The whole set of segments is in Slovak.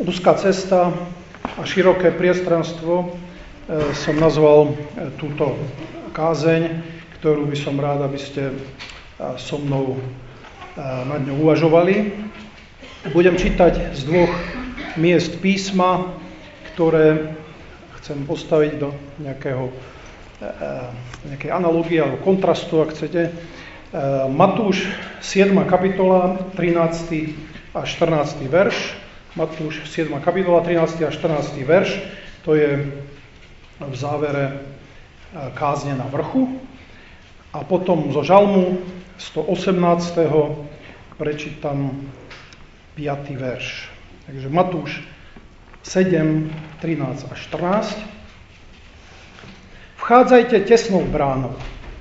Úzka cesta a široké priestranstvo som nazval túto kázeň, ktorú by som rád, aby ste so mnou nad ňou uvažovali. Budem čítať z dvoch miest písma, ktoré chcem postaviť do nejakej analogie alebo kontrastu, ak chcete. Matúš 7. kapitola, 13. a 14. verš. Matúš 7. kapitola, 13. a 14. verš. To je v závere kázne na vrchu. A potom zo žalmu 118. prečítam 5. verš. Takže Matúš 7, 13 a 14. Vchádzajte tesnou bránou.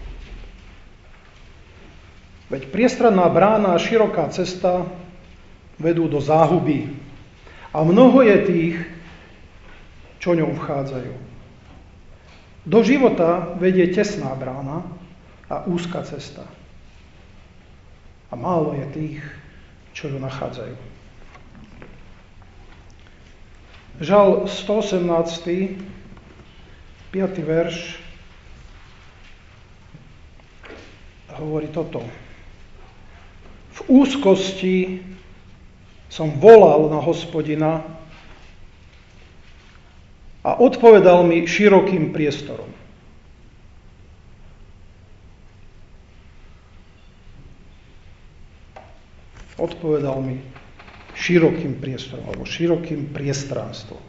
Veď priestranná brána a široká cesta vedú do záhuby. A mnoho je tých, čo ňou vchádzajú. Do života vedie tesná brána a úzka cesta. A málo je tých, čo ju nachádzajú. Žal 118, 5. verš, hovorí toto. V úzkosti som volal na Hospodina a odpovedal mi širokým priestorom. Odpovedal mi širokým priestorom, alebo širokým priestranstvom.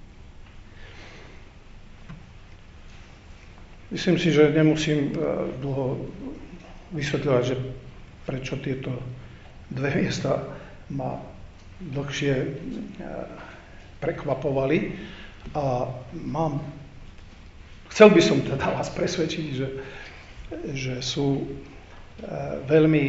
Myslím si, že nemusím dlho vysvetľovať, že prečo tieto dve miesta ma dlhšie prekvapovali. A chcel by som teda vás presvedčiť, že sú veľmi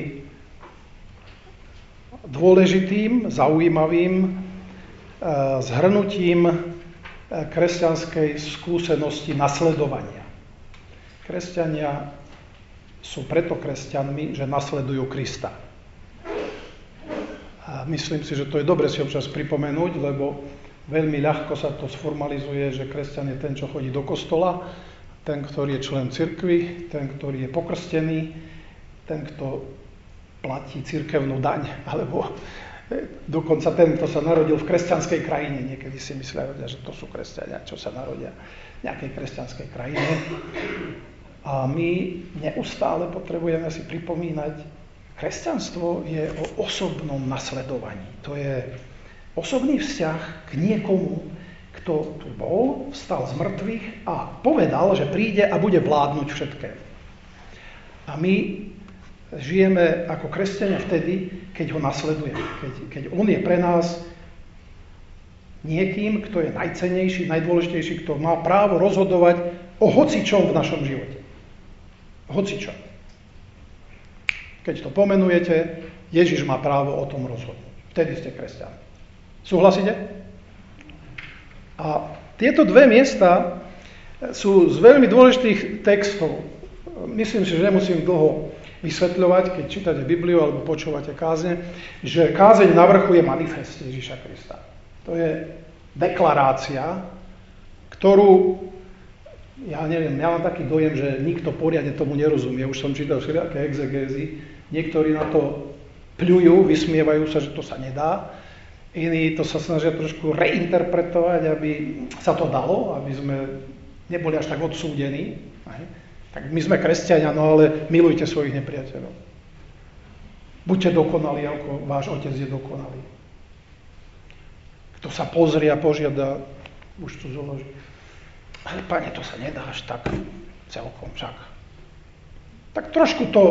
dôležitým, zaujímavým zhrnutím kresťanskej skúsenosti nasledovania. Kresťania sú preto kresťanmi, že nasledujú Krista. A myslím si, že to je dobre si občas pripomenúť, lebo veľmi ľahko sa to sformalizuje, že kresťan je ten, čo chodí do kostola, ten, ktorý je člen cirkvi, ten, ktorý je pokrstený, ten, kto platí cirkevnú daň, alebo dokonca ten, kto sa narodil v kresťanskej krajine. Niekedy si myslia, že to sú kresťania, čo sa narodia v nejakej kresťanskej krajine. A my neustále potrebujeme si pripomínať, kresťanstvo je o osobnom nasledovaní. To je osobný vzťah k niekomu, kto tu bol, vstal z mŕtvych a povedal, že príde a bude vládnuť všetkému. A my žijeme ako kresťania vtedy, keď ho nasledujeme. Keď on je pre nás niekým, kto je najcennejší, najdôležitejší, kto má právo rozhodovať o hocičom v našom živote. Hocičom. Keď to pomenujete, Ježiš má právo o tom rozhodnúť. Vtedy ste kresťania. Súhlasíte? A tieto dve miesta sú z veľmi dôležitých textov. Myslím si, že nemusím dlho vysvetľovať, keď čítate Bibliu alebo počúvate kázne, že kázeň na vrchu je manifest Ježiša Krista. To je deklarácia, ktorú, ja neviem, ja mám taký dojem, že nikto poriadne tomu nerozumie. Už som čítal všelijaké exegézy. Niektorí na to pľujú, vysmievajú sa, že to sa nedá. Iní to sa snažia trošku reinterpretovať, aby sa to dalo, aby sme neboli až tak odsúdení. Tak my sme kresťania, no ale milujte svojich nepriateľov. Buďte dokonalí, ako váš otec je dokonalý. Kto sa pozrie a požiada, už tu zoloží. Ale Pane, to sa nedá až tak celkom však. Tak trošku to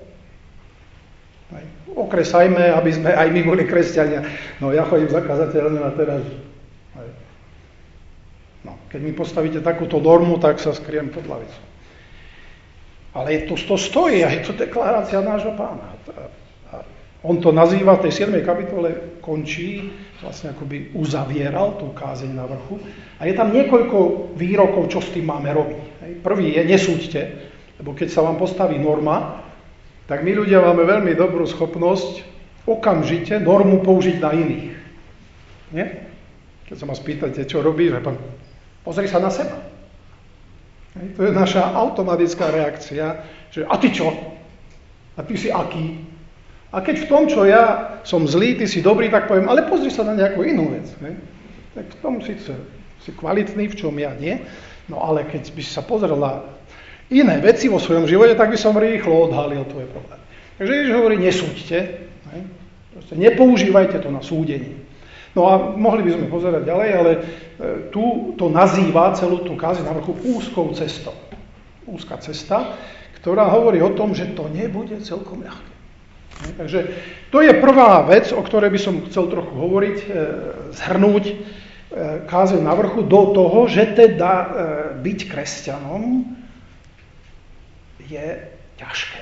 okresajme, aby sme aj my boli kresťania. No ja chodím za kazateľom a teraz. No, keď mi postavíte takúto normu, tak sa skriem pod lavicu. Ale to stojí a je to deklarácia nášho Pána. A on to nazýva v tej 7. kapitole, končí, vlastne akoby uzavieral tú kázeň na vrchu. A je tam niekoľko výrokov, čo s tým máme robiť. Prvý je, nesúďte, lebo keď sa vám postaví norma, tak my ľudia máme veľmi dobrú schopnosť okamžite normu použiť na iných. Nie? Keď sa ma spýtate, čo robíš, pozri sa na seba. To je naša automatická reakcia, že a ty čo? A ty si aký? A keď v tom, čo ja som zlý, ty si dobrý, tak poviem, ale pozri sa na nejakú inú vec. Tak v tom síce si kvalitný, v čom ja nie, no ale keď by si sa pozrel na iné veci vo svojom živote, tak by som rýchlo odhalil tvoje problémy. Takže Ježiš hovorí, nesúďte, proste nepoužívajte to na súdenie. No a mohli by sme pozerať ďalej, ale tu to nazýva celú tú kázeň na vrchu úzkou cestou. Úzka cesta, ktorá hovorí o tom, že to nebude celkom ľahké. Takže to je prvá vec, o ktorej by som chcel trochu hovoriť, zhrnúť kázeň na vrchu do toho, že teda byť kresťanom je ťažké.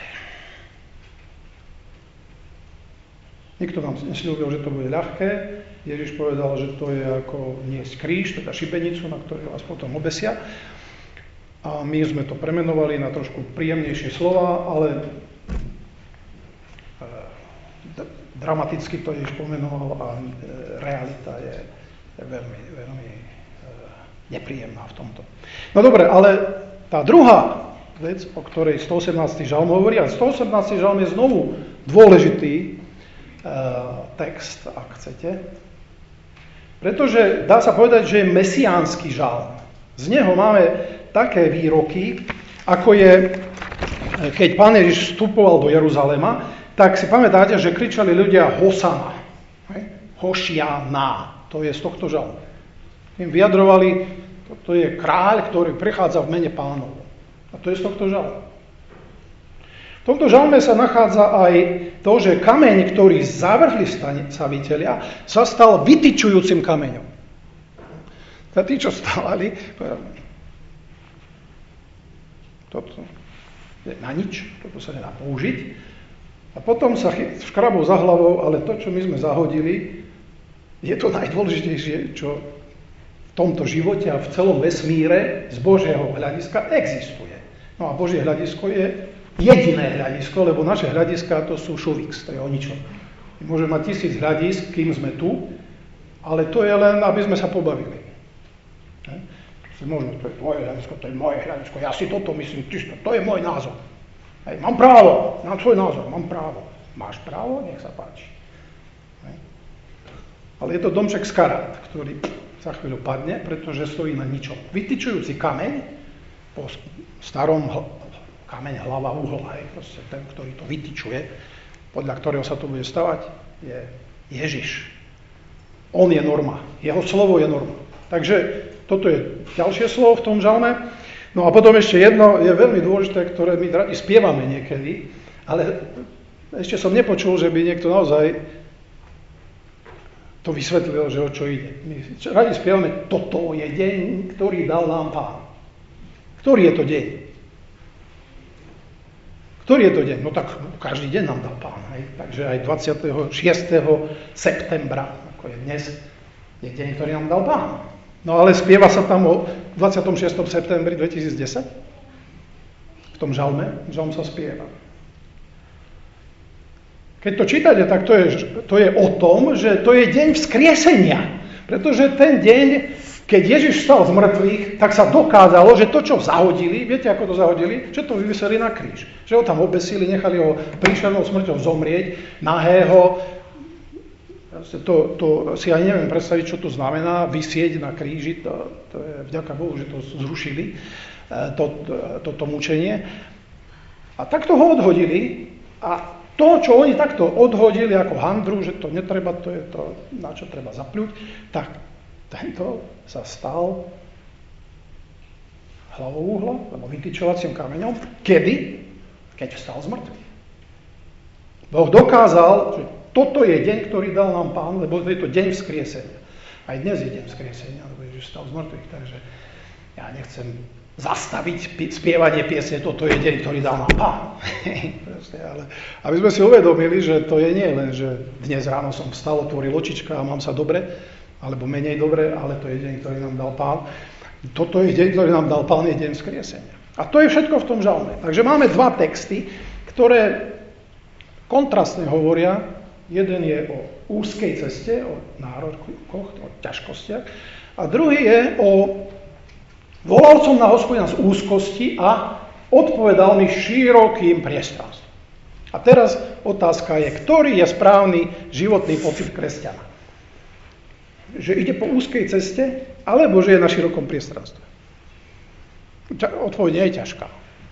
Nikto nám nesľúbil, že to bude ľahké. Ježiš povedal, že to je ako niesť kríž, teda šibenicu, na ktorej vás potom obesia. A my sme to premenovali na trošku príjemnejšie slova, ale dramaticky to Ježiš pomenoval a realita je veľmi, veľmi nepríjemná v tomto. No dobre, ale tá druhá vec, o ktorej 118. žalm hovorí, a 118. žalm je znovu dôležitý text, ak chcete, pretože dá sa povedať, že je mesiánsky žalm. Z neho máme také výroky, ako je, keď Pán Ježiš vstupoval do Jeruzalema, tak si pamätáte, že kričali ľudia Hosana, Hošiana, to je z tohto žalmu. Im vyjadrovali, to je kráľ, ktorý prichádza v mene Pánov. A to je z tohto žalmu. V tomto žalme sa nachádza aj to, že kameň, ktorý zavrhli stavitelia, sa stal vytyčujúcim kameňom. A tí, čo stávali, toto je na nič, toto sa nedá použiť. A potom sa škrabou za hlavou, ale to, čo my sme zahodili, je to najdôležitejšie, čo v tomto živote a v celom vesmíre z Božieho hľadiska existuje. No a Božie hľadisko je jediné hľadisko, lebo naše hľadiska to sú šuvix, to je o ničom. My môžeme mať 1000 hľadisk, kým sme tu, ale to je len, aby sme sa pobavili. Možno to je tvoje hľadisko, to je moje hľadisko, ja si toto myslím, to je môj názor. Hej, mám právo na tvoj názor, mám právo. Máš právo? Nech sa páči. Hej. Ale je to domček z karát, ktorý za chvíľu padne, pretože stojí na ničom. Vytyčujúci kameň, po starom kameň hlava uhla, proste ten, ktorý to vytyčuje, podľa ktorého sa to bude stavať, je Ježiš. On je norma. Jeho slovo je norma. Takže toto je ďalšie slovo v tom žalme. No a potom ešte jedno je veľmi dôležité, ktoré my radi spievame niekedy, ale ešte som nepočul, že by niekto naozaj to vysvetlil, že o čo ide. My radi spievame, toto je deň, ktorý dal nám Pán. Ktorý je to deň? Ktorý je to deň? No tak každý deň nám dal Pán. Hej? Takže aj 26. septembra, ako je dnes, je deň, ktorý nám dal Pán. No ale spieva sa tam o 26. septembri 2010? V tom žalme? Žalm sa spieva. Keď to čítate, tak to je o tom, že to je deň vzkriesenia. Pretože ten deň, keď Ježiš vstal z mŕtvych, tak sa dokázalo, že to, čo zahodili, viete, ako to zahodili? Že to vyviseli na kríž. Že ho tam obesili, nechali ho príšernou smrťou zomrieť, nahého. To si aj neviem predstaviť, čo to znamená, visieť na kríži. To je vďaka Bohu, že to zrušili, toto mučenie. A takto ho odhodili a to, čo oni takto odhodili ako handru, že to netreba, to je to, na čo treba zapľuť, tak tento sa stal hlavou uhla, alebo vytyčovacím kameňom. Kedy? Keď vstal z mŕtvych. Boh dokázal, že toto je deň, ktorý dal nám Pán, lebo je to deň vzkriesenia. Aj dnes je deň vzkriesenia, lebo Ježiš vstal z mŕtvych, takže ja nechcem zastaviť spievanie piesne, toto je deň, ktorý dal nám Pán. Ale aby sme si uvedomili, že to je nie len, že dnes ráno som vstal, otvoril očička a mám sa dobre, alebo menej dobre, ale to je deň, ktorý nám dal Pán. Toto je deň, ktorý nám dal Pán, je deň vzkriesenia. A to je všetko v tom žalme. Takže máme dva texty, ktoré kontrastne hovoria Jeden je o úzkej ceste, o nárokoch, o ťažkostiach. A druhý je o volal som na Hospodina z úzkosti a odpovedal mi širokým priestranstvom. A teraz otázka je, ktorý je správny životný pocit kresťana? Že ide po úzkej ceste, alebo že je na širokom priestranstve? Odpoveď nie je ťažká.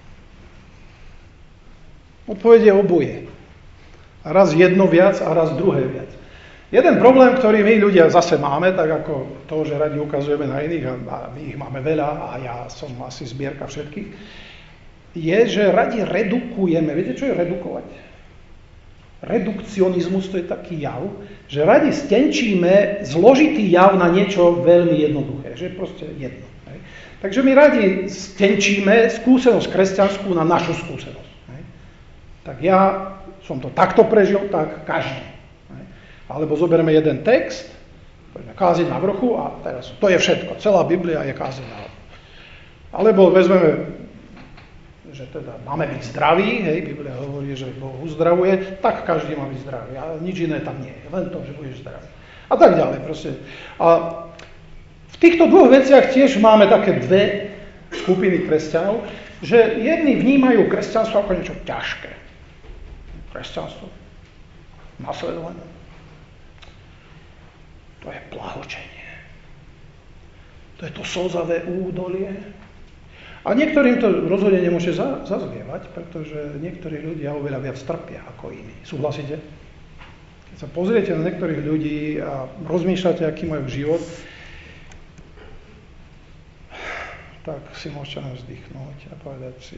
Odpoveď je oboje. A raz jedno viac a raz druhé viac. Jeden problém, ktorý my ľudia zase máme, tak ako to, že radi ukazujeme na iných, a my ich máme veľa a ja som asi zbierka všetkých, je, že radi redukujeme. Viete, čo je redukovať? Redukcionizmus to je taký jav, že radi stenčíme zložitý jav na niečo veľmi jednoduché, že je proste jedno. Hej. Takže my radi stenčíme skúsenosť kresťanskú na našu skúsenosť. Hej. Tak ja som to takto prežil, tak každý. Hej. Alebo zoberieme jeden text, poďme kázeň na vrchu a teraz to je všetko. Celá Biblia je kázeň na vrchu. Alebo vezmeme, že teda máme byť zdraví, hej, Biblia hovorí, že Boh uzdravuje, tak každý má byť zdravý. A nič iné tam nie je, len to, že budeš zdravý. A tak ďalej proste. A v týchto dvoch veciach tiež máme také dve skupiny kresťanov, že jedni vnímajú kresťanstvo ako niečo ťažké. Kresťanstvo, nasledovanie. To je blahočenie. To je to slzavé údolie. A niektorým to rozhodne nemôže zazlievať, pretože niektorí ľudia oveľa viac trpia ako iní. Súhlasíte? Keď sa pozriete na niektorých ľudí a rozmýšľate, aký majú život, tak si môžete vzdychnúť a povedať si,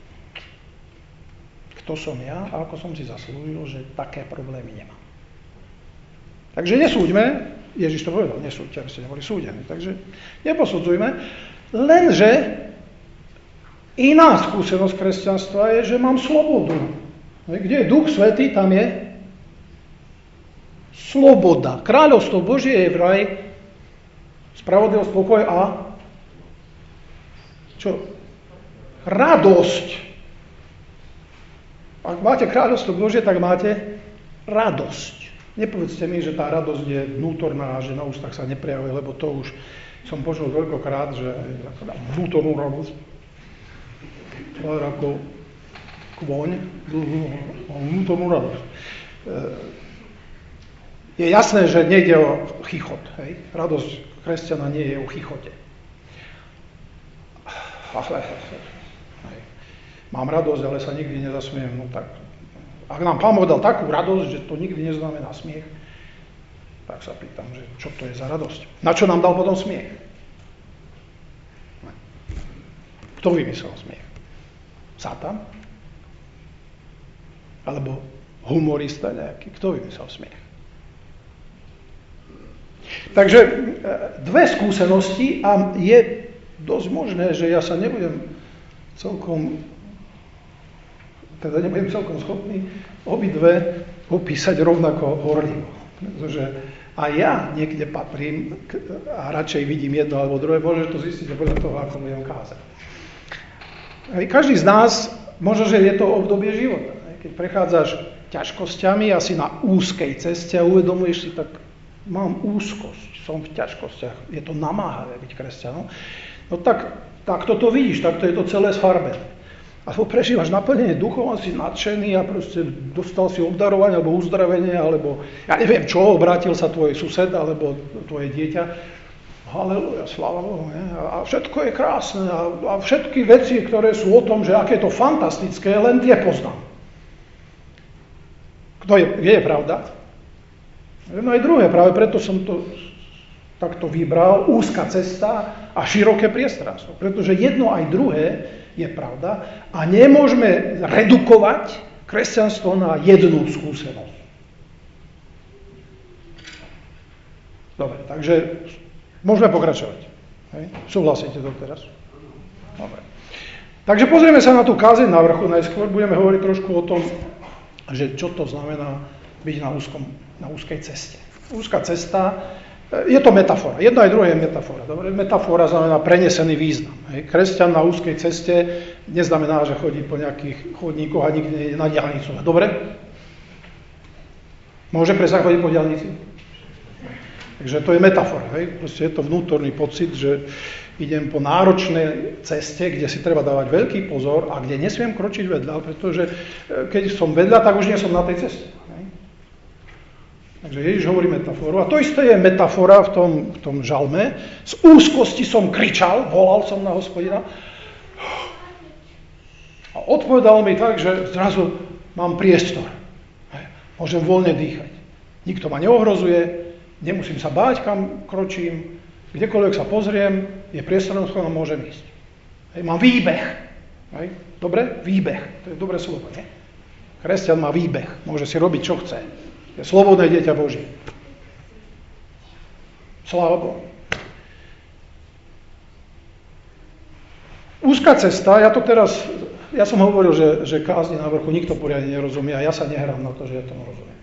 kto som ja a ako som si zaslúžil, že také problémy nemám. Takže nesúďme, Ježiš to povedal, nesúďte, aby ste neboli súdení, takže neposudzujme, lenže iná skúsenosť kresťanstva je, že mám slobodu. Kde je Duch Svätý, tam je sloboda. Kráľovstvo Božie je vraj spravodlivosť, pokoj a čo? Radosť. Ak máte kráľovstvo Božie, tak máte radosť. Nepovedzte mi, že tá radosť je vnútorná a že na ústach sa neprejavuje, lebo to už som počul veľkokrát, že vnútornú radosť. To je ako kvoň, vnútornú radosť. Je jasné, že nejde o chichot. Hej? Radosť kresťana nie je o chichote. Hej. Mám radosť, ale sa nikdy nezasmiem. No tak, ak nám Pán Boh dal takú radosť, že to nikdy neznamená smiech, tak sa pýtam, že čo to je za radosť. Na čo nám dal potom smiech? Kto vymyslel smiech? Satan? Alebo humorista nejaký? Kto vymyslel smiech? Takže dve skúsenosti a je dosť možné, že ja sa nebudem celkom schopný obidve opísať rovnako horlivo. Pretože aj ja niekde patrím a radšej vidím jedno alebo druhé, môžete to zistiť podľa toho, ako budem kázať. Každý z nás, možno, že je to obdobie života. Keď prechádzaš ťažkosťami, asi na úzkej ceste a uvedomuješ si, tak mám úzkosť, som v ťažkostiach, je to namáhavé byť kresťanom, no tak toto vidíš, takto je to celé sfarbené. Alebo prežívaš naplnenie duchom, si nadšený a proste dostal si obdarovanie alebo uzdravenie, alebo ja neviem čo, obrátil sa tvoj sused alebo tvoje dieťa. Haleluja, sláva Bohu. Nie? A všetko je krásne a všetky veci, ktoré sú o tom, že aké je to fantastické, len tie poznám. Kde je pravda? Jedno aj druhé, práve preto som to takto vybral, úzka cesta a široké priestranstvo. Pretože jedno aj druhé je pravda a nemôžeme redukovať kresťanstvo na jednu skúsenosť. Dobre, takže môžeme pokračovať. Hej? Súhlasíte to teraz? Dobre. Takže pozrieme sa na tú kázeň na vrchu najskôr. Budeme hovoriť trošku o tom, že čo to znamená byť na úzkej ceste. Úzka cesta, je to metafora. Jedno aj druhé je metafora. Dobre? Metafora znamená prenesený význam. Hej? Kresťan na úzkej ceste neznamená, že chodí po nejakých chodníkoch a nikde nie je na diaľnicu. Dobre? Môže presne chodiť po diaľnici? Takže to je metafora. Hej? Proste je to vnútorný pocit, že idem po náročnej ceste, kde si treba dávať veľký pozor a kde nesmiem kročiť vedľa, pretože keď som vedľa, tak už nie som na tej ceste. Hej? Takže Ježiš hovorí metaforu. A to isté je metafora v tom žalme. Z úzkosti som kričal, volal som na Hospodina. A odpovedal mi tak, že zrazu mám priestor. Hej? Môžem voľne dýchať. Nikto ma neohrozuje, nemusím sa báť, kam kročím. Kdekoľvek sa pozriem, je priestorom, a môžem ísť. Hej, mám výbeh. Hej, dobre? Výbeh. To je dobré slovo, nie? Kresťan má výbeh. Môže si robiť, čo chce. Je slobodné dieťa Boží. Sláva Bohu. Úzka cesta, ja som hovoril, že kázni na vrchu nikto poriadne nerozumie a ja sa nehrám na to, že ja tomu rozumiem.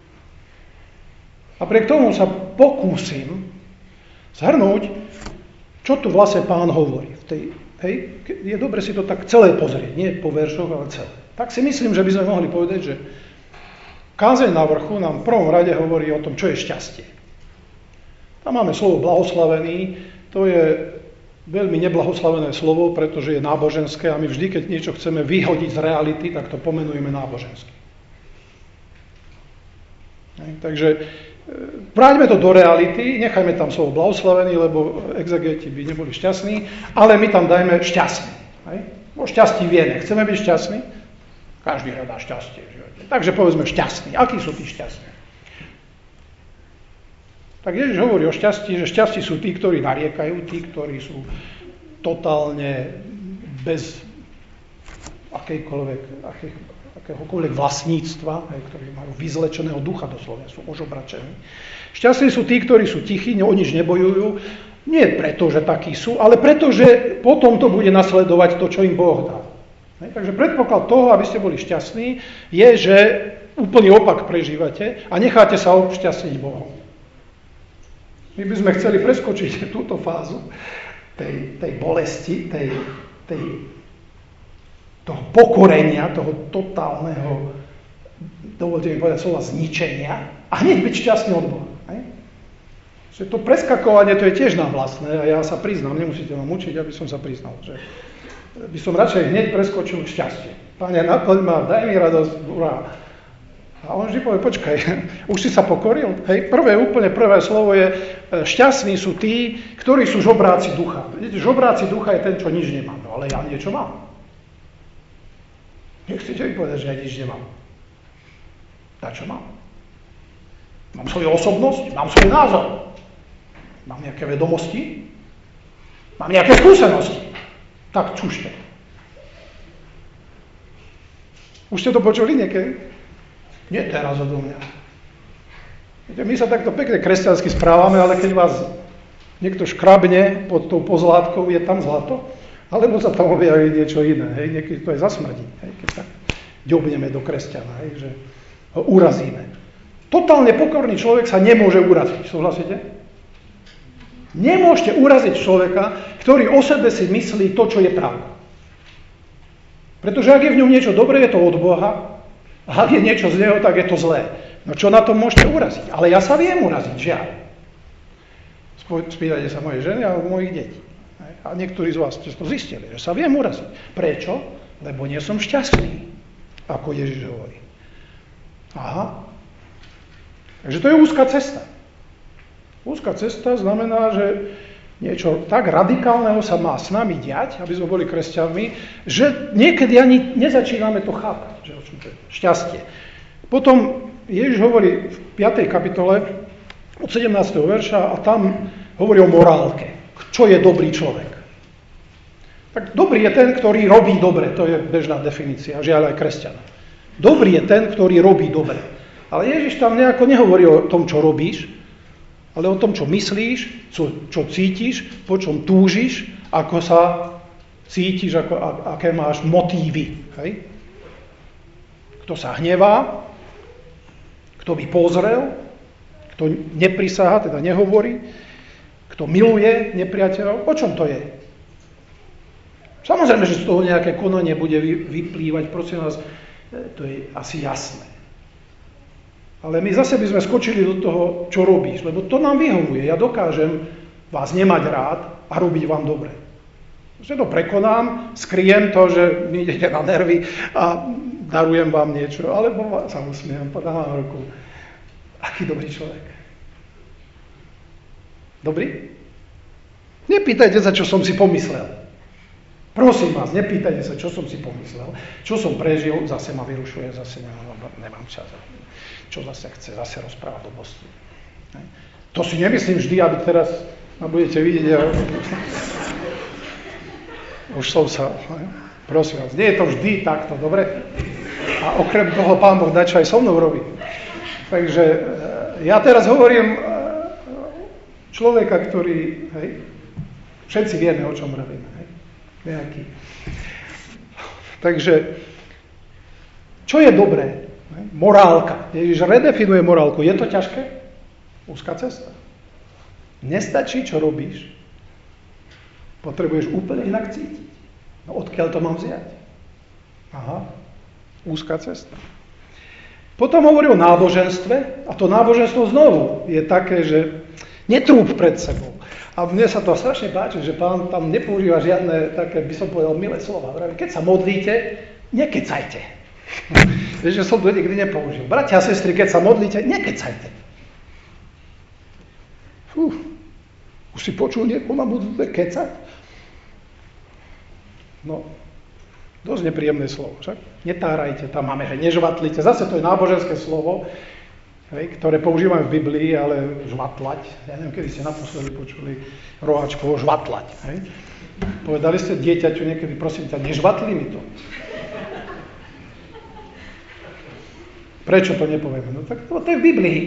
Napriek tomu sa pokúsim zhrnúť, čo tu vlastne Pán hovorí. Je dobre si to tak celé pozrieť, nie po veršoch, ale celé. Tak si myslím, že by sme mohli povedať, že kázeň na vrchu nám v prvom rade hovorí o tom, čo je šťastie. Tam máme slovo blahoslavený, to je veľmi neblahoslavené slovo, pretože je náboženské a my vždy, keď niečo chceme vyhodiť z reality, tak to pomenujeme náboženské. Takže vráťme to do reality, nechajme tam slovo blahoslavený, lebo exegeti by neboli šťastní, ale my tam dajme šťastný. O šťastí vieme. Chceme byť šťastní? Každý hľadá šťastie v živote. Takže povedzme šťastný. Akí sú tí šťastní? Tak Ježiš hovorí o šťastí, že šťastí sú tí, ktorí nariekajú, tí, ktorí sú totálne bez akéhokoľvek vlastníctva, ktorí majú vyzlečeného ducha doslovne, sú ožobračení. Šťastní sú tí, ktorí sú tichí, o nič nebojujú, nie preto, že takí sú, ale preto, že potom to bude nasledovať to, čo im Boh dal. Takže predpoklad toho, aby ste boli šťastní, je, že úplný opak prežívate a necháte sa obšťastniť Bohom. My by sme chceli preskočiť túto fázu tej bolesti, toho pokorenia, toho totálneho, dovolte mi povedať slova, zničenia a hneď byť šťastný od Boha. Že to preskakovanie, to je tiež nám vlastné a ja sa priznám, nemusíte ma mučiť, aby som sa priznal, že by som radšej hneď preskočil šťastie. Pane, naplň ma, daj mi radosť, urá. A on vždy povie, počkaj, už si sa pokoril? Hej, prvé slovo je, šťastní sú tí, ktorí sú žobráci ducha. Vidíte, žobráci ducha je ten, čo nič nemá. No ale ja niečo mám. Nechcete mi povedať, že ja nič nemám. A čo mám? Mám svoju osobnosť, mám svoj názor. Mám nejaké vedomosti, mám nejaké skúsenosti. Tak čušte. Už ste to počuli niekedy? Nie teraz odo mňa. Viete, my sa takto pekne kresťansky správame, ale keď vás niekto škrabne pod tou pozlátkou, je tam zlato, alebo sa tam objaví niečo iné. Hej? Niekedy to je za smrdí, keď sa ďobneme do kresťana, hej? Že ho urazíme. Totálne pokorný človek sa nemôže uraziť. Súhlasíte? Nemôžete uraziť človeka, ktorý o sebe si myslí to, čo je pravda. Pretože ak je v ňom niečo dobré, je to od Boha, a ak je niečo z neho, tak je to zlé. No čo na to môžete uraziť? Ale ja sa viem uraziť, žiaľ. Spýtajte sa mojej ženy alebo mojich detí. A niektorí z vás ste to zistili, že sa viem uraziť. Prečo? Lebo nie som šťastný, ako Ježiš hovorí. Aha. Takže to je úzka cesta. Úzka cesta znamená, že niečo tak radikálneho sa má s nami diať, aby sme boli kresťanmi, že niekedy ani nezačíname to chápať, že o čom to je šťastie. Potom Ježiš hovorí v 5. kapitole od 17. verša a tam hovorí o morálke. Čo je dobrý človek? Tak dobrý je ten, ktorý robí dobre, to je bežná definícia, žiaľ aj kresťana. Dobrý je ten, ktorý robí dobre. Ale Ježiš tam nejako nehovorí o tom, čo robíš, ale o tom, čo myslíš, čo cítiš, po čom túžiš, ako sa cítiš, aké máš motívy. Hej? Kto sa hnevá, kto by pozrel, kto neprisáha, teda nehovorí, kto miluje nepriateľov, o čom to je? Samozrejme, že z toho nejaké konanie bude vyplývať, prosím vás, to je asi jasné. Ale my zase by sme skočili do toho, čo robíš, lebo to nám vyhovuje. Ja dokážem vás nemať rád a robiť vám dobre. Že to prekonám, skryjem to, že mi idete na nervy a darujem vám niečo, alebo sa usmiem, podám vám ruku. Aký dobrý človek. Dobrý? Nepýtajte sa, čo som si pomyslel. Prosím vás, nepýtajte sa, čo som si pomyslel. Čo som prežil, zase ma vyrušuje, zase nemám čas. Čo zase chce, zase rozprávať blbosti. To si nemyslím vždy, aby teraz ma budete vidieť. Už som sa, prosím vás, nie je to vždy takto, dobre? A okrem toho Pán Boh dačo aj so mnou robí. Takže ja teraz hovorím človeka, ktorý, všetci vieme, o čom robíme, nejaký. Takže, čo je dobré? Morálka. Ježiš redefinuje morálku. Je to ťažké? Úzka cesta. Nestačí, čo robíš. Potrebuješ úplne inak cítiť. No odkiaľ to mám vziať? Aha, úzka cesta. Potom hovorí o náboženstve a to náboženstvo znovu je také, že netrúp pred sebou. A mne sa to strašne páči, že Pán tam nepoužíva žiadne také, by som povedal, milé slova. Keď sa modlíte, nekecajte. Vieš, že som to nikdy nepoužil. Bratia a sestry, keď sa modlíte, nekecajte. Už si počul niekoho na modlitbe kecať? No, dosť nepríjemné slovo, však? Netárajte, tam máme, že nežvatlite. Zase to je náboženské slovo, ktoré používame v Biblii, ale žvatlať. Ja neviem, kedy ste naposledy počuli roháčkovo žvatlať. Povedali ste dieťaťu niekedy, prosím ťa, nežvatli mi to. Prečo to nepovieme? No tak to je v Biblii.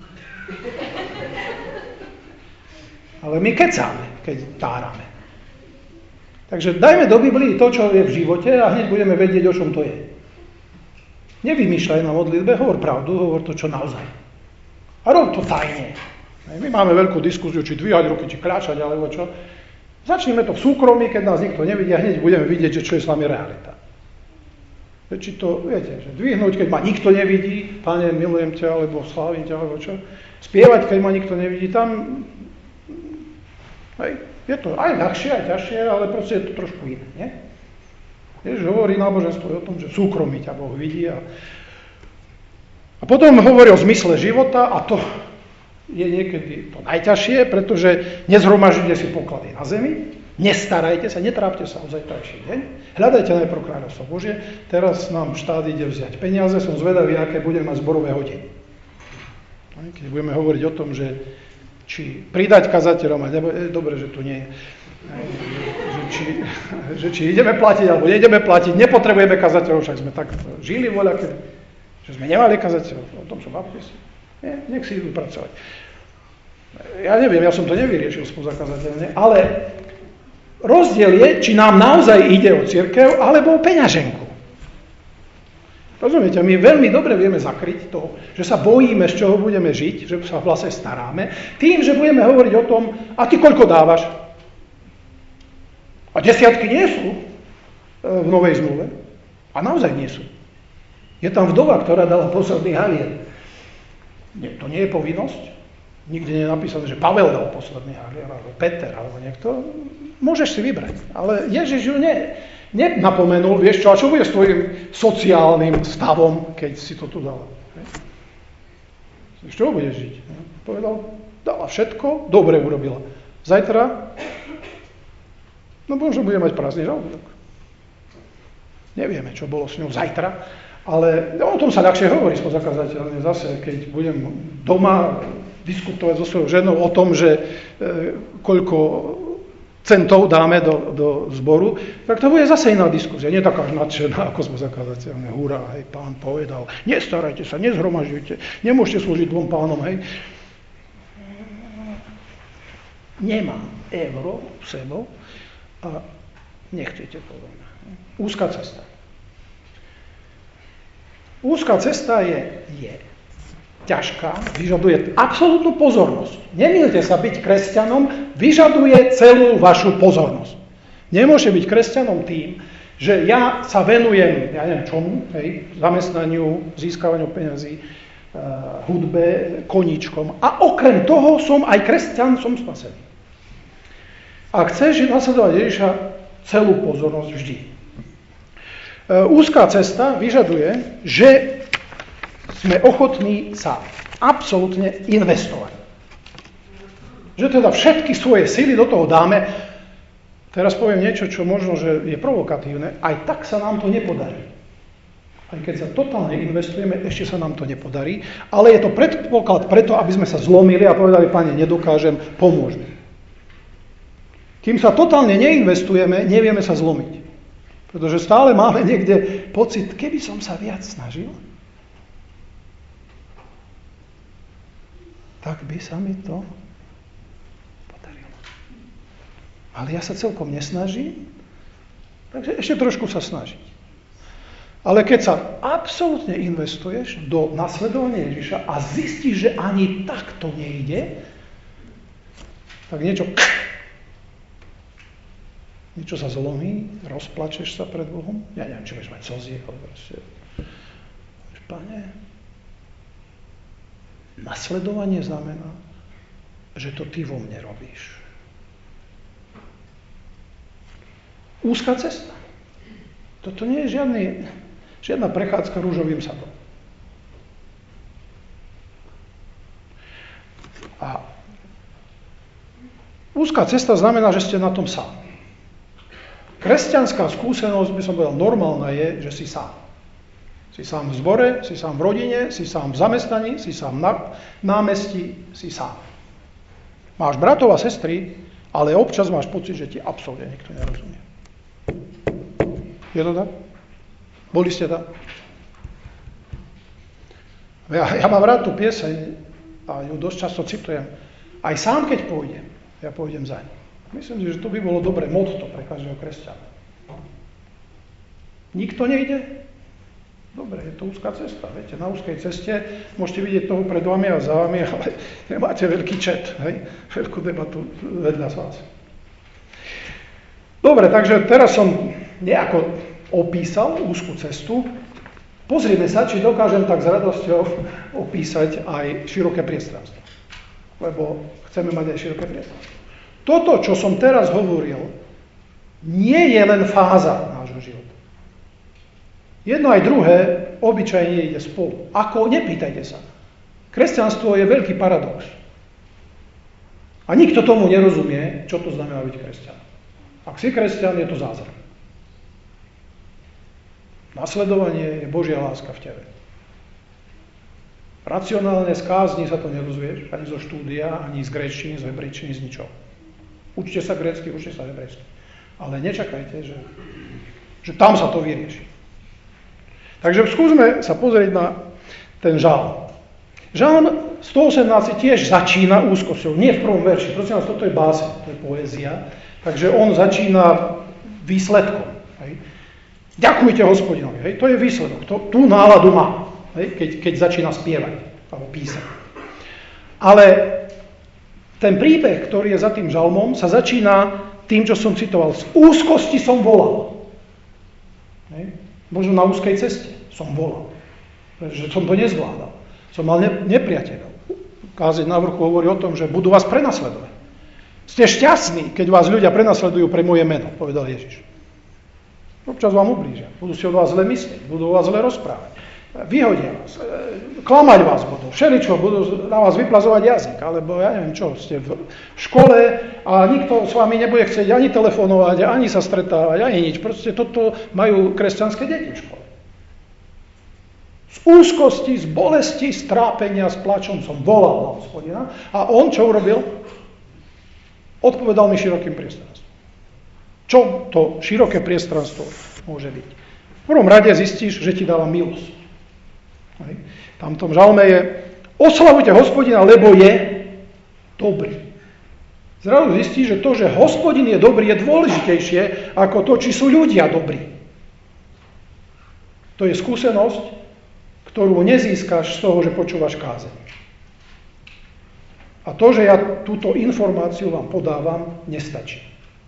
Ale my kecáme, keď tárame. Takže dajme do Biblii to, čo je v živote a hneď budeme vedieť, o čom to je. Nevymýšľaj na modlitbe, hovor pravdu, hovor to, čo naozaj. A rob to tajne. My máme veľkú diskusiu, či dvíhať ruky, či kráčať, alebo čo. Začneme to v súkromí, keď nás nikto nevidí a hneď budeme vidieť, že čo je s nami realita. Či to, viete, že dvihnúť, keď ma nikto nevidí, Pane, milujem ťa, alebo slávim ťa, alebo čo. Spievať, keď ma nikto nevidí, tam je to aj ľahšie, aj ťažšie, ale proste je to trošku iné, nie? Ježiš hovorí náboženstvo o tom, že v súkromí ťa Boh vidí a potom hovorí o zmysle života a to je niekedy to najťažšie, pretože nezhromaždite si poklady na zemi, nestarajte sa, netrápte sa o zajtrajší deň, hľadajte najprv kráľovstvo Božie, teraz nám štát ide vziať peniaze, som zvedavý, aké budeme mať zborové hodiny. Keď budeme hovoriť o tom, že či pridať kazateľom, a dobre, že tu nie je, že či ideme platiť, alebo neideme platiť, nepotrebujeme kazateľov, však sme tak žili voľaké, že sme nemali kazateľov, o tom sú baptisti. Nech si idú pracovať. Ja neviem, ja som to nevyriešil spoza kazateľne, ale rozdiel je, či nám naozaj ide o cirkev, alebo o peňaženku. Rozumiete, my veľmi dobre vieme zakryť to, že sa bojíme, z čoho budeme žiť, že sa vlastne staráme, tým, že budeme hovoriť o tom, a ty koľko dávaš? A desiatky nie sú v Novej zmluve. A naozaj nie sú. Je tam vdova, ktorá dala posledný halier. To nie je povinnosť. Nikde nie je napísané, že Pavel dal posledný halier, alebo Peter, alebo niekto. Môžeš si vybrať. Ale Ježiš ju nenapomenul, vieš čo, a čo bude s tvojim sociálnym stavom, keď si to tu dal? Z čoho budeš žiť? Povedal, dala všetko, dobre urobila. Zajtra, no možno bude mať prázdny žalúdok. Nevieme, čo bolo s ňou zajtra, ale o tom sa ľahšie hovorí spoza kazateľne zase, keď budem doma diskutovať so svojou ženou o tom, že koľko centov dáme do zboru, tak to bude zase iná diskusia. Nie taká nadšená, ako sme zakladateľné. Hurá, hej, pán povedal, nestarajte sa, nezhromažďujte, nemôžete slúžiť dvom pánom, hej. Nemám euro v sebou a nechcete povedať. Úzka cesta. Úzka cesta je ťažká, vyžaduje absolútnu pozornosť. Nemýlte sa, byť kresťanom vyžaduje celú vašu pozornosť. Nemôže byť kresťanom tým, že ja sa venujem, ja neviem čomu, zamestnaniu, získavaniu peňazí, hudbe, koníčkom. A okrem toho som aj kresťan, som spasený. A chceš nasledovať Ježiša, celú pozornosť vždy. Úzká cesta vyžaduje, že sme ochotní sa absolútne investovať. Že teda všetky svoje sily do toho dáme. Teraz poviem niečo, čo možno, že je provokatívne. Aj tak sa nám to nepodarí. Aj keď sa totálne investujeme, ešte sa nám to nepodarí. Ale je to predpoklad preto, aby sme sa zlomili a povedali, Pane, nedokážem, pomôž mi. Kým sa totálne neinvestujeme, nevieme sa zlomiť. Pretože stále máme niekde pocit, keby som sa viac snažil, tak by sa mi to podarilo. Ale ja sa celkom nesnažím, takže ešte trošku sa snažiť. Ale keď sa absolútne investuješ do nasledovania Ježiša a zistíš, že ani tak to nejde, tak niečo sa zlomí, rozplačeš sa pred Bohom. Ja neviem, či budeš mať slzy, ale proste, Pane, nasledovanie znamená, že to ty vo mne robíš. Úzka cesta. Toto nie je žiadna prechádzka rúžovým sadom. A úzka cesta znamená, že ste na tom sám. Kresťanská skúsenosť, by som povedal, normálna je, že si sám. Si sám v zbore, si sám v rodine, si sám v zamestnaní, si sám na námestí, si sám. Máš bratov a sestry, ale občas máš pocit, že ti absolútne nikto nerozumie. Je to tak? Boli ste tam? Ja mám rád tú pieseň a ju dosť často citujem. Aj sám, keď pôjdem, ja pôjdem za ním. Myslím si, že to by bolo dobré motto pre každého kresťana. Nikto nejde? Dobre, je to úzká cesta. Viete, na úzkej ceste môžete vidieť toho pred vami a za vami, ale nemáte veľký chat, hej? Veľkú debatu vedľa z vás. Dobre, takže teraz som nejako opísal úzkú cestu. Pozrieme sa, či dokážem tak s radosťou opísať aj široké priestranstvo. Lebo chceme mať aj široké priestranstvo. Toto, čo som teraz hovoril, nie je len fáza nášho života. Jedno aj druhé obyčajne ide spolu. Ako? Nepýtajte sa. Kresťanstvo je veľký paradox. A nikto tomu nerozumie, čo to znamená byť kresťan. Ak si kresťan, je to zázrak. Nasledovanie je Božia láska v tebe. Racionálne z kázni sa to nerozvieš, ani zo štúdia, ani z gréčtiny, z hebrejčiny, z ničoho. Učte sa grécky, učte sa hebrejsky. Ale nečakajte, že tam sa to vyrieši. Takže skúsme sa pozrieť na ten žalm. Žalm 118 tiež začína úzkosťou. Nie v prvom verši. Prosím vás, toto je báseň, to je poézia. Takže on začína výsledkom. Hej. Ďakujte Hospodinovi. Hej. To je výsledok. Tú náladu má, hej, keď začína spievať alebo písať. Ale ten príbeh, ktorý je za tým žalmom, sa začína tým, čo som citoval. Z úzkosti som volal. Hej. Možno na úzkej ceste som volal. Že som to nezvládal. Som mal nepriateľov. Kázeň na vrchu hovorí o tom, že budú vás prenasledovať. Ste šťastní, keď vás ľudia prenasledujú pre moje meno, povedal Ježiš. Občas vám ublížia. Budú si od vás zle myslieť, budú o vás zle rozprávať. Vyhodia vás, klamať vás budú, všeličo, budú na vás vyplazovať jazyk, alebo ja neviem čo, ste v škole a nikto s vami nebude chcieť ani telefonovať, ani sa stretávať, ani nič. Proste toto majú kresťanské deti v škole. Z úzkosti, z bolesti, z trápenia, s plačom som volal na Hospodina a on čo urobil? Odpovedal mi širokým priestranstvom. Čo to široké priestranstvo môže byť? V prvom rade zistíš, že ti dáva milosť. Tam v tom žalme je oslavujte Hospodina, lebo je dobrý. Zrazu zistíš, že to, že Hospodin je dobrý, je dôležitejšie ako to, či sú ľudia dobrí. To je skúsenosť, ktorú nezískaš z toho, že počúvaš kázeň. A to, že ja túto informáciu vám podávam, nestačí.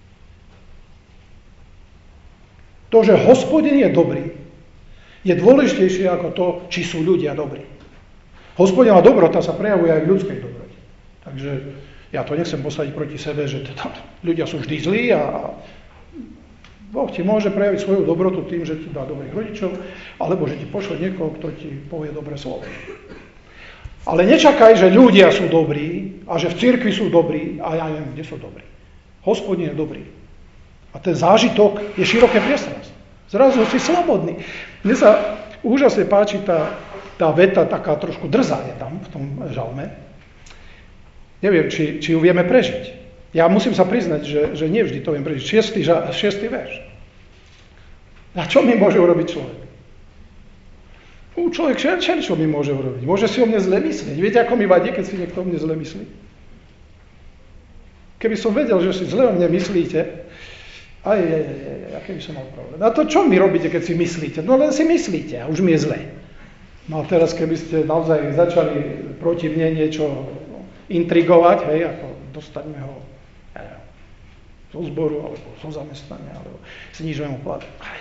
To, že Hospodin je dobrý, je dôležitejšie ako to, či sú ľudia dobrí. Hospodinova dobrota sa prejavuje aj v ľudskej dobrote. Takže ja to nechcem posadiť proti sebe, že ľudia sú vždy zlí a Boh ti môže prejaviť svoju dobrotu tým, že ti dá dobrých rodičov, alebo že ti pošle niekoho, kto ti povie dobré slovo. Ale nečakaj, že ľudia sú dobrí a že v cirkvi sú dobrí a ja neviem, kde sú dobrí. Hospodin je dobrý. A ten zážitok je široké priestranstvo. Zrazu si slobodný. Mne sa úžasne páči tá veta, taká trošku drzá je tam v tom žalme. Neviem, či ju vieme prežiť. Ja musím sa priznať, že nevždy to viem prežiť. 6. verš. A čo mi môže urobiť človek? Človek čo mi môže urobiť? Môže si o mne zle myslieť. Viete, ako mi vadí, keď si niekto o mne zle myslí? Keby som vedel, že si zle o mne myslíte, aký by som mal problém. A to čo mi robíte, keď si myslíte? No len si myslíte a už mi je zle. No a teraz, keby ste naozaj začali proti mne niečo intrigovať, hej, ako dostaňme ho zo zboru, alebo zo zamestnania, alebo znižujeme mu plat.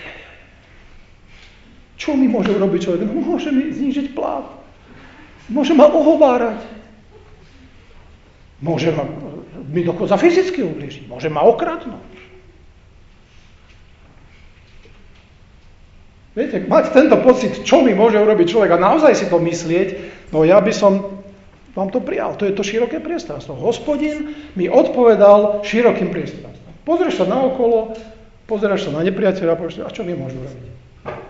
Čo mi môže urobiť človek? No, môže mi znížiť plat. Môže ma ohovárať. Môže mi dokonca fyzicky ublížiť. Môže ma okradnúť. Viete, mať tento pocit, čo mi môže urobiť človek a naozaj si to myslieť, no ja by som vám to prijal. To je to široké priestranstvo. Hospodin mi odpovedal širokým priestranstvom. Pozrieš sa naokolo, pozeráš sa na nepriateľa a povieš, a čo mi môžu urobiť?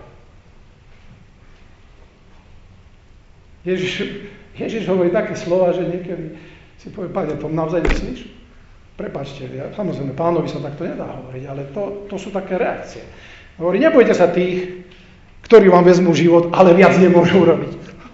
Ježiš hovorí také slova, že niekedy si povie, Pane, to naozaj myslíš? Prepáčte, samozrejme, Pánovi sa takto nedá hovoriť, ale to sú také reakcie. Hovorí, nebojte sa tých, ktorí vám vezmú život, ale viac nemôžu urobiť.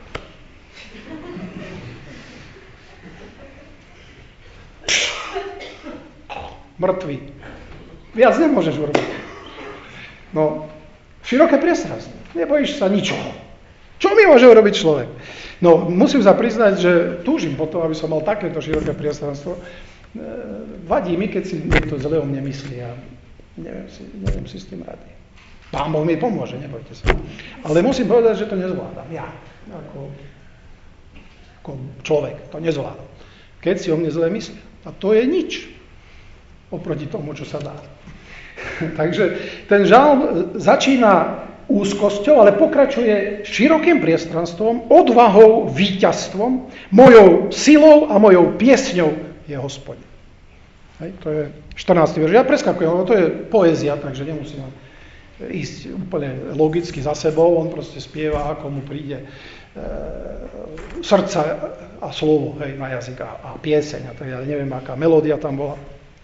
Mŕtvy. Viac nemôžeš urobiť. No, široké priestranstvo. Nebojíš sa ničoho. Čo mi môže urobiť človek? No, musím sa priznať, že túžim po tom, aby som mal takéto široké priestranstvo. Vadí mi, keď si niekto zle o mne myslí a neviem si s tým rady. Pán Boh mi pomôže, nebojte sa. Ale musím povedať, že to nezvládam. Ja, ako človek, to nezvládam. Keď si o mne zle myslí. A to je nič oproti tomu, čo sa dá. Takže ten žalm začína úzkosťou, ale pokračuje širokým priestranstvom, odvahou, víťazstvom, mojou silou a mojou piesňou je Hospodin. Hej, to je 14. verš. Ja preskakujem, lebo to je poézia, takže nemusím ísť úplne logicky za sebou. On proste spieva, ako mu príde srdca a slovo, hej, na jazyk a pieseň. A tak ja neviem, aká melódia tam bola.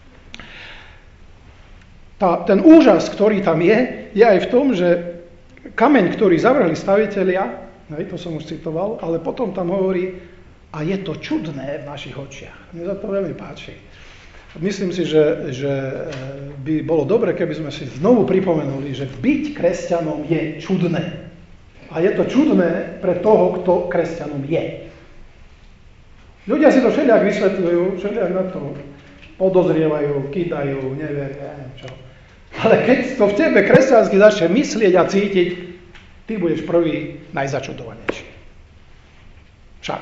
Ten úžas, ktorý tam je aj v tom, že kameň, ktorý zavrhli stavitelia, to som už citoval, ale potom tam hovorí, a je to čudné v našich očiach. Mne sa to veľmi páči. Myslím si, že by bolo dobre, keby sme si znovu pripomenuli, že byť kresťanom je čudné. A je to čudné pre toho, kto kresťanom je. Ľudia si to všelijak vysvetľujú, všelijak na to podozrievajú, kýdajú, neviem čo. Ale keď to v tebe kresťansky začne myslieť a cítiť, ty budeš prvý najzačudovanejší. Však.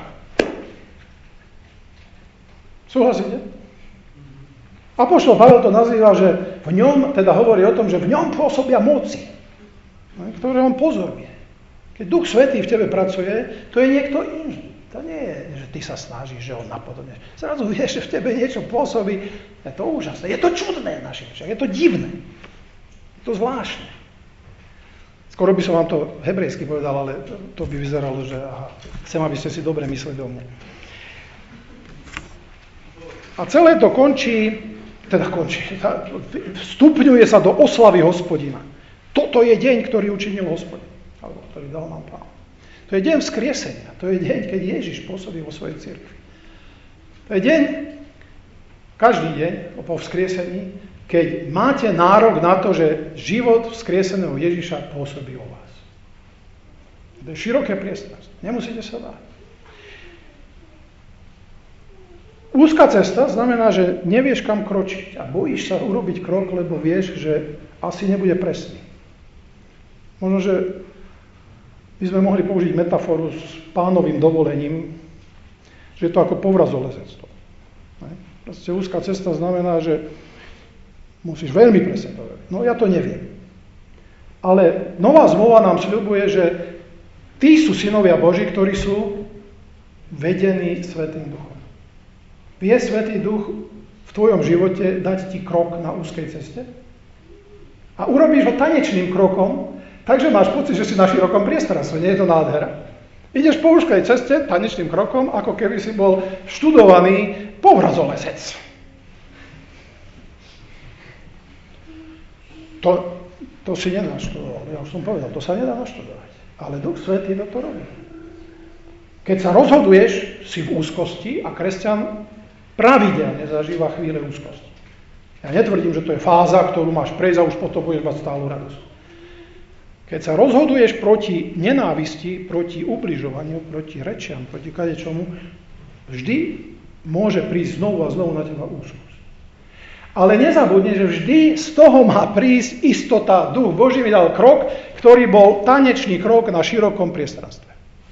Súhlasíte? Apoštol Pavel to nazýva, že v ňom, teda hovorí o tom, že v ňom pôsobia moci, ktoré on pozoruje. Keď Duch Svätý v tebe pracuje, to je niekto iný. To nie je, že ty sa snažíš, že ho napodobňuješ. Zrazu vieš, že v tebe niečo pôsobí. Je to úžasné. Je to čudné v našich očiach. Je to divné. Je to zvláštne. Skoro by som vám to hebrejsky povedal, ale to by vyzeralo, že chcem, aby ste si dobre mysleli do mňa. A celé to vstupňuje sa do oslavy Hospodina. Toto je deň, ktorý učinil Hospodin, alebo ktorý dal nám Pán. To je deň vzkriesenia. To je deň, keď Ježiš pôsobí vo svojej cirkvi. To je deň, každý deň po vzkriesení, keď máte nárok na to, že život vzkrieseného Ježiša pôsobí vo vás. To je široké priestranstvo. Nemusíte sa báť. Úzka cesta znamená, že nevieš, kam kročiť a bojíš sa urobiť krok, lebo vieš, že asi nebude presný. Možno, že by sme mohli použiť metaforu s pánovým dovolením, že je to ako povrazolezectvo. Proste úzka cesta znamená, že musíš veľmi presne to vedieť. No ja to neviem. Ale nová zmluva nám sľubuje, že tí sú synovia Boží, ktorí sú vedení Svätým Duchom. Vie Svätý Duch v tvojom živote dať ti krok na úzkej ceste? A urobíš ho tanečným krokom, takže máš pocit, že si na širokom priestranstve. Nie je to nádhera? Ideš po úzkej ceste tanečným krokom, ako keby si bol študovaný povrazolezec. To si nenaštudoval. Ja už som povedal, to sa nedá naštudovať. Ale Duch Svätý to robí. Keď sa rozhoduješ, si v úzkosti a kresťan pravidelne zažíva chvíle úzkosti. Ja netvrdím, že to je fáza, ktorú máš prejsť a už potom budeš mať stálu radosť. Keď sa rozhoduješ proti nenávisti, proti ubližovaniu, proti rečiam, proti kadečomu, vždy môže prísť znovu a znovu na teba úzkosť. Ale nezabudni, že vždy z toho má prísť istota. Duch Boží mi dal krok, ktorý bol tanečný krok na širokom priestranstve.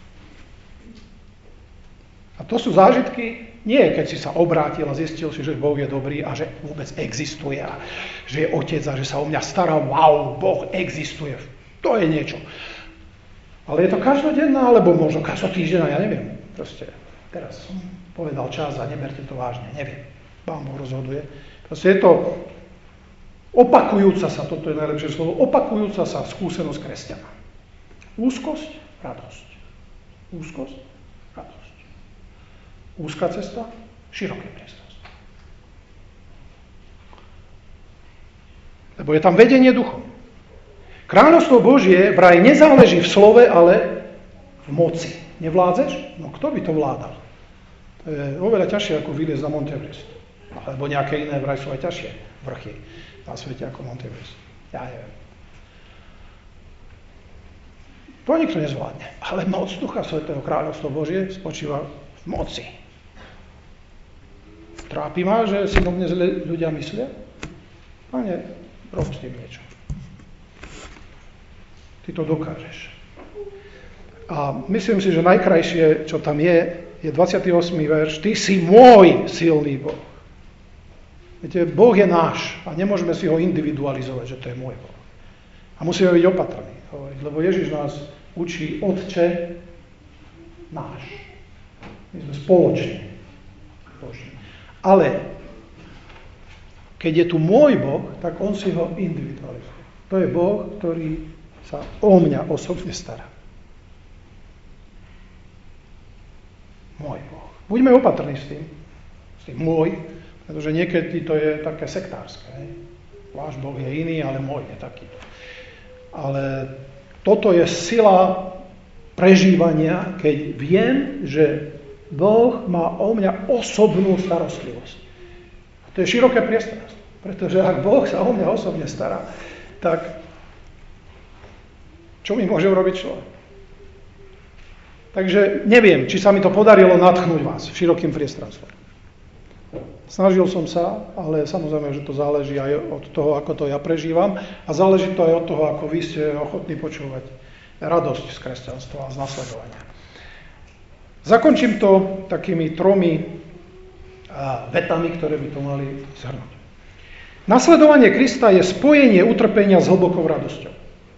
A to sú zážitky, nie keď si sa obrátil a zistil si, že Boh je dobrý a že vôbec existuje a že je Otec a že sa o mňa stará. Wow, Boh existuje. To je niečo. Ale je to každodenná, alebo možno každotýždenná, ja neviem. Proste teraz som povedal čas a neberte to vážne, neviem. Pán Boh rozhoduje. Proste je to opakujúca sa, toto je najlepšie slovo, opakujúca sa skúsenosť kresťana. Úzkosť, radosť. Úzkosť, radosť. Úzka cesta, široké priestranstvo. Lebo je tam vedenie duchom. Kráľovstvo Božie vraj nezáleží v slove, ale v moci. Nevládzeš? No kto by to vládal? To je oveľa ťažšie ako vyliezť na Mount Everest. Alebo nejaké iné vraj sú aj ťažšie vrchy na svete ako Mount Everest. Ja neviem. To nikto nezvládne. Ale moc Ducha Svätého, Kráľovstvo Božie spočíva v moci. Trápi ma, že si o mne zle ľudia myslia? Pane, rob s tým niečo. Ty to dokážeš. A myslím si, že najkrajšie, čo tam je 28. verš. Ty si môj silný Boh. Viete, Boh je náš a nemôžeme si ho individualizovať, že to je môj Boh. A musíme byť opatrní, lebo Ježiš nás učí Otče náš. My sme spoločne Boží. Ale keď je tu môj Boh, tak on si ho individualizuje. To je Boh, ktorý sa o mňa osobne stará. Môj Boh. Buďme opatrní s tým môj, pretože niekedy to je také sektárske. Váš Boh je iný, ale môj je taký. Ale toto je sila prežívania, keď viem, že Boh má o mňa osobnú starostlivosť. To je široké priestranstvo. Pretože ak Boh sa o mňa osobne stará, tak čo mi môže urobiť človek? Takže neviem, či sa mi to podarilo nadchnúť vás širokým priestranstvom. Snažil som sa, ale samozrejme, že to záleží aj od toho, ako to ja prežívam a záleží to aj od toho, ako vy ste ochotní počúvať radosť z kresťanstva a z nasledovania. Zakončím to takými 3 vetami, ktoré by to mali zhrnúť. Nasledovanie Krista je spojenie utrpenia s hlbokou radosťou.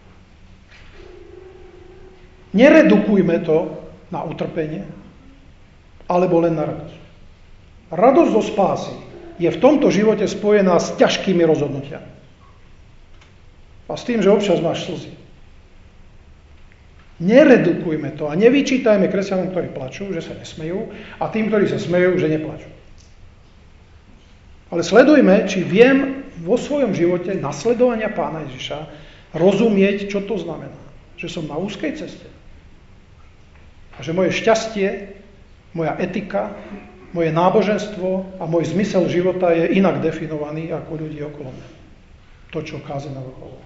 Neredukujme to na utrpenie, alebo len na radosť. Radosť zo spásy je v tomto živote spojená s ťažkými rozhodnutiami. A s tým, že občas máš slzy. Neredukujme to a nevyčítajme kresťanom, ktorí plačú, že sa nesmejú, a tým, ktorí sa smejú, že neplačú. Ale sledujme, či viem vo svojom živote nasledovania Pána Ježiša rozumieť, čo to znamená. Že som na úzkej ceste. A že moje šťastie, moja etika, moje náboženstvo a môj zmysel života je inak definovaný ako ľudí okolo mňa. To, čo káže na vrcholu.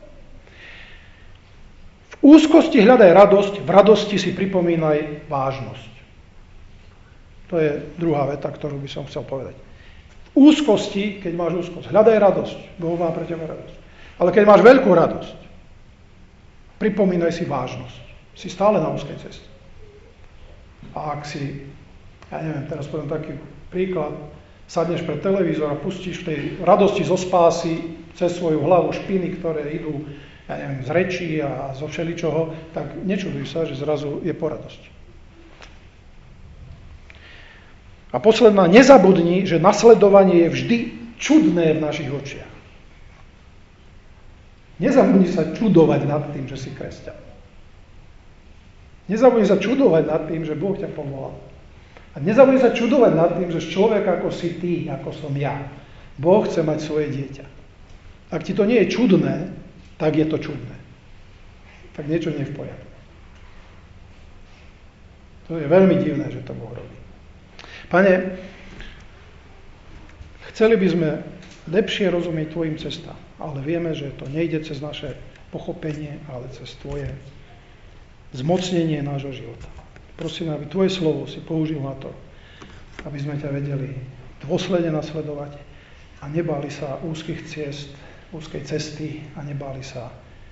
V úzkosti hľadaj radosť, v radosti si pripomínaj vážnosť. To je druhá veta, ktorú by som chcel povedať. V úzkosti, keď máš úzkosť, hľadaj radosť. Boh má pre teba radosť. Ale keď máš veľkú radosť, pripomínaj si vážnosť. Si stále na úzkej ceste. A ak si, ja neviem, teraz poviem taký príklad, sadneš pred televízor a pustíš v tej radosti zo spásy cez svoju hlavu špiny, ktoré idú, ja neviem, z rečí a zo všeličoho, tak nečuduj sa, že zrazu je poradosť. A posledná, nezabudni, že nasledovanie je vždy čudné v našich očiach. Nezabudni sa čudovať nad tým, že si kresťan. Nezabudni sa čudovať nad tým, že Boh ťa povolal. A nezabudni sa čudovať nad tým, že človek ako si ty, ako som ja, Boh chce mať svoje dieťa. Ak ti to nie je čudné, tak je to čudné. Tak niečo nie je v poriadku. To je veľmi divné, že to Boh robí. Pane, chceli by sme lepšie rozumieť tvojim cestám, ale vieme, že to nejde cez naše pochopenie, ale cez tvoje zmocnenie nášho života. Prosím, aby tvoje slovo si použil na to, aby sme ťa vedeli dôsledne nasledovať a nebáli sa úzkých ciest, úzkej cesty a nebáli sa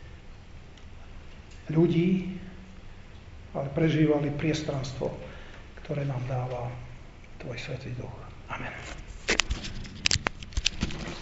ľudí, ale prežívali priestranstvo, ktoré nám dáva tvoj Svätý Duch. Amen.